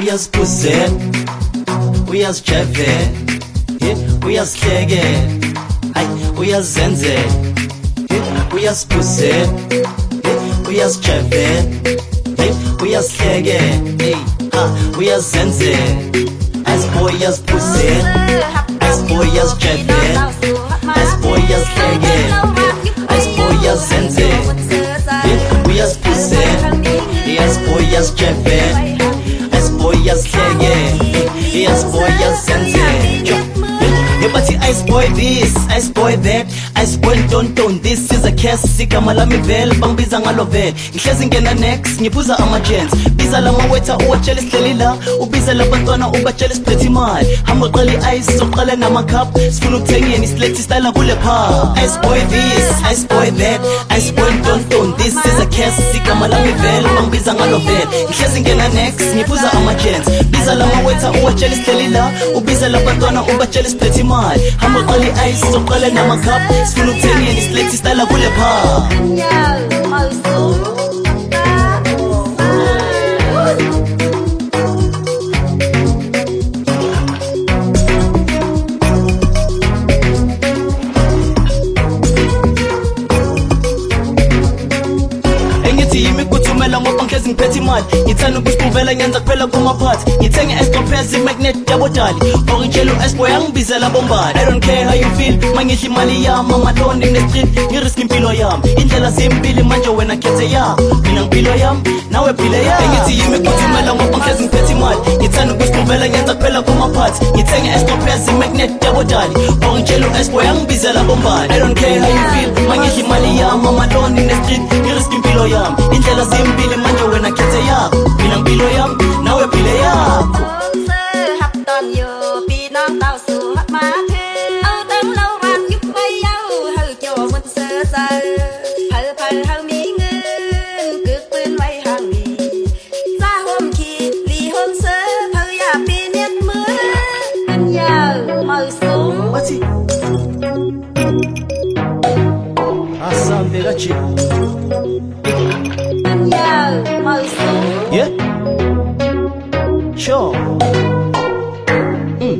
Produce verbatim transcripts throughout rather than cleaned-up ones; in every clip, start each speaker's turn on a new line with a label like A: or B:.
A: uyazipuzela, uyazijevela, yeah, uyazihlekela, hayi uyazenzela, yeah, uyazipuzela, yeah, uyazijevela, hey, uyazihlekela, hey, ha, uyazenzela, asboy uyazipuzela, asboy uyazijevela, asboy uyazihlekela, asboy uyazenzela, yeah, uyazipuzela, asboy uyazijevela, asboy uyazihlekela, asboy uyazenzela. Yeah, but the ice boy this, ice boy that, ice boy don't don't this is a case sigama lami vele bangibiza ngalo vele ngihlezi ngena next ngiphuza ama gents biza lama waiter uwatshela isihleli la ubiza labantwana ubatshela isiphethe imali hamba qala ice soqala nama cup sifuna ukuthengeni iselect style kule pa ice boy this, ice boy that, ice boy don't don't this is a case sigama lami vele bangibiza ngalo vele ngihlezi ngena next ngiphuza ama gents biza lama waiter uwatshela isihleli la ubiza labantwana ubatshela isiphethe imali hamba qala ice soqala nama cup sifuna ukuthengeni iselect style kule pa ngithumela ngoba ngihlezi ngiphethe imali ngithanda ukusivela ngenza kuphela kumaphathi ngithenge escopezi magnet double dali origelo esboy angibizela bombali I don't care how you feel mangihla imali yami amalonde ne street ngirisk impilo yami indlela zimpilo manje wena khethe yakho mina impilo yami nawe phile yakho ngithi yimi ngithumela ngoba ngihlezi ngiphethe imali ngithanda ukusivela ngenza kuphela kumaphathi ngithenge escopezi magnet double dali origelo esboy angibizela bombali I don't care how you feel mangihla imali yami amalonde ne street ngirisk impilo yami indlela zimpilo manje wena khethe yakho mina impilo yami nawe phile yakho
B: hấp toàn nhiều vì nó tạo sự hấp má thế âu tăng lâu rạc giúp vay nhau hư cho mình sơ sơ hư phần hư mỹ ngân cực bên vay hàng mì ra hôm khi ly hôm sơ hư ya bì nét mưa anh giờ mời xuống
A: Assam Delachi
B: anh giờ mời xuống
A: yeah sure mm.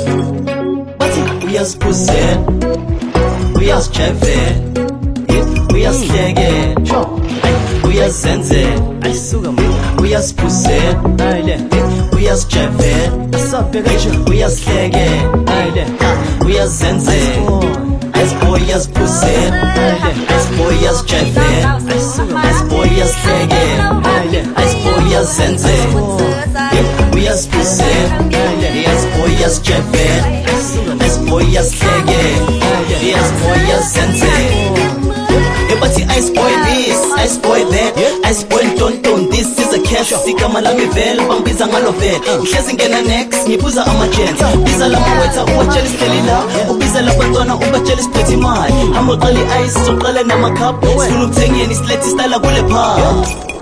A: uyazipuzela uyazijevela uyazihlekela sure uyazenzela ayisuka mina uyazipuzela ayile uyazijevela asabhekaje uyazihlekela ayile uyazenzela asboy uyazipuzela asboy uyazijevela asboy uyazihlekela asboy uyazenzela uyazipuzela asboy uyazijevela asboy uyazihlekela asboy uyazenzela but the ice boy this, ice boy that, ice boy don't don't this is a cash sigama lami vele bangibiza ngalo vele ngihlezi ngena next ngiphuza ama gents biza lama waiter uwatshela isihleli la ubiza labantwana ubatshela isiphethe imali hamba qala ice soqala nama cup sifuna ukuthengeni iselect style kule pa